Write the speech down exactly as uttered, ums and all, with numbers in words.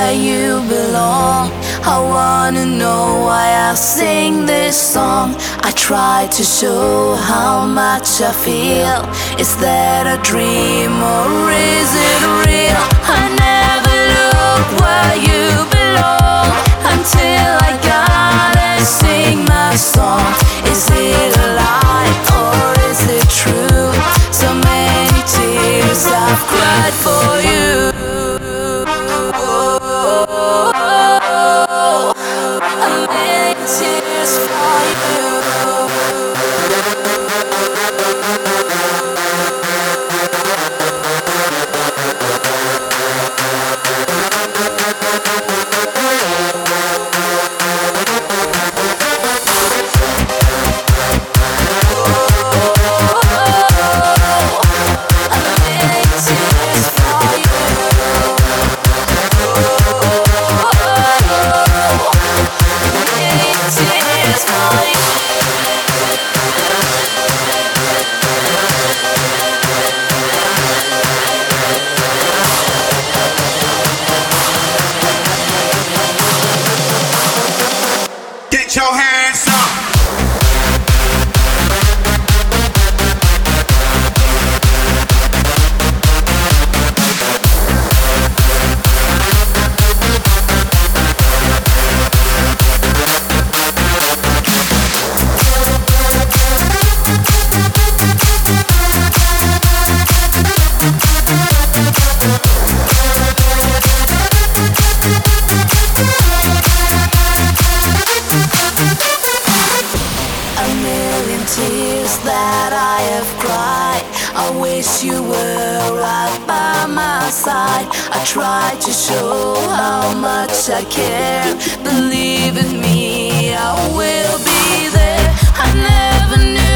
where you belong. I wanna know why I sing this song. I try to show how much I feel. Is that a dream or is it real? I never look where you belong until I gotta sing my song. Is it a lie or is it true? So many tears I've cried for you. A million tears for you. Get your hands up. Tears that I have cried. I wish you were right by my side. I try to show how much I care. Believe in me, I will be there. I never knew